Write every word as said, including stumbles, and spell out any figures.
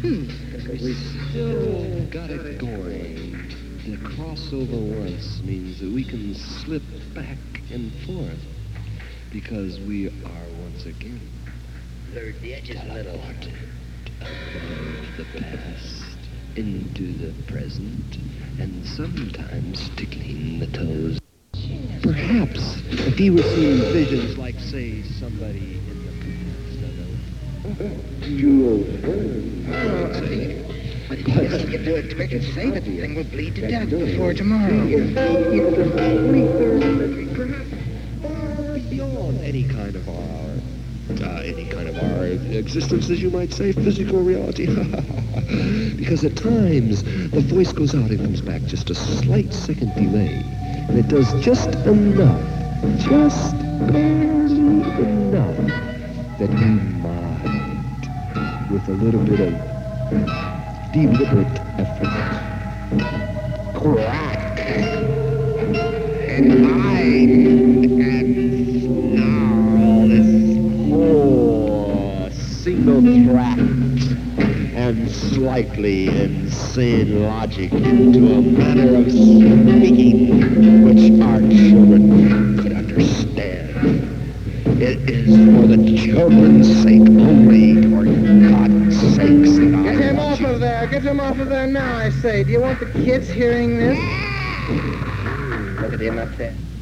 We still got it going. The crossover once means that we can slip back and forth because we are once again Blurred the edges a little. above the past into the present and sometimes tickling the toes. Perhaps if he were seeing visions like, say, somebody in the past, I Oh, I think but if you get to it quick and say that the thing will bleed to death before tomorrow. Perhaps beyond any kind of our, uh, any kind of our existence, as you might say, physical reality. Because at times the voice goes out and comes back just a slight second delay, and it does just enough, just barely enough that we might, with a little bit of deliberate effort, crack and hide and snarl this poor single-tracked and slightly insane logic into a manner of speaking which our children could understand. It is for the children's sake only, for God's sakes that I Get him want off you. of there. Get him off of there now, I say. Do you want the kids hearing this? Look at him up there.